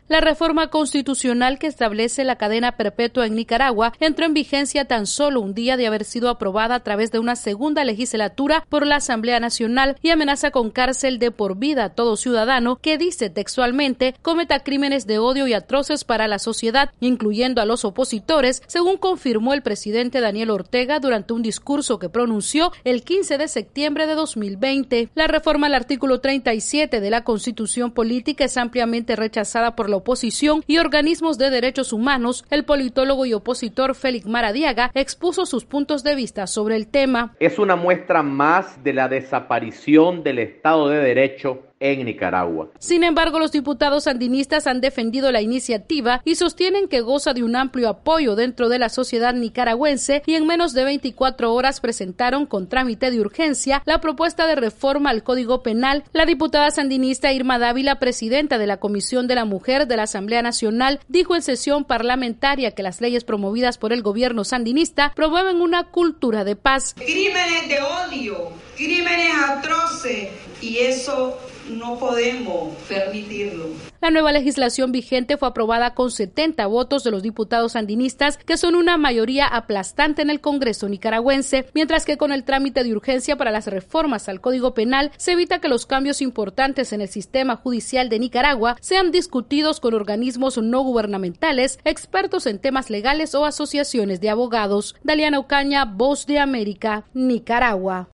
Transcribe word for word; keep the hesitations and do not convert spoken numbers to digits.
La reforma constitucional que establece la cadena perpetua en Nicaragua entró en vigencia tan solo un día de haber sido aprobada a través de una segunda legislatura por la Asamblea Nacional y amenaza con cárcel de por vida a todo ciudadano que, dice textualmente, cometa crímenes de odio y atroces para la sociedad, incluyendo a los opositores, según confirmó el presidente Daniel Ortega durante un discurso que pronunció el quince de septiembre de dos mil veinte. La reforma al artículo treinta y siete de la Constitución Política es ampliamente rechazada por la oposición y organismos de derechos humanos. El politólogo y opositor Félix Maradiaga expuso sus puntos de vista sobre el tema. Es una muestra más de la desaparición del Estado de Derecho en Nicaragua. Sin embargo, los diputados sandinistas han defendido la iniciativa y sostienen que goza de un amplio apoyo dentro de la sociedad nicaragüense y en menos de veinticuatro horas presentaron con trámite de urgencia la propuesta de reforma al Código Penal. La diputada sandinista Irma Dávila, presidenta de la Comisión de la Mujer de la Asamblea Nacional, dijo en sesión parlamentaria que las leyes promovidas por el gobierno sandinista promueven una cultura de paz. Crímenes de odio, crímenes atroces, y eso no podemos permitirlo. La nueva legislación vigente fue aprobada con setenta votos de los diputados sandinistas, que son una mayoría aplastante en el Congreso nicaragüense, mientras que con el trámite de urgencia para las reformas al Código Penal se evita que los cambios importantes en el sistema judicial de Nicaragua sean discutidos con organismos no gubernamentales, expertos en temas legales o asociaciones de abogados. Daliana Ocaña, Voz de América, Nicaragua.